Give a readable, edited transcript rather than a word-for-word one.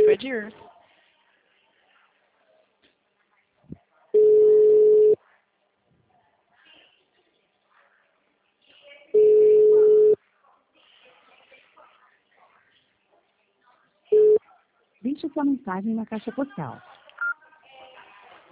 spread yours. Deixe sua mensagem na caixa postal.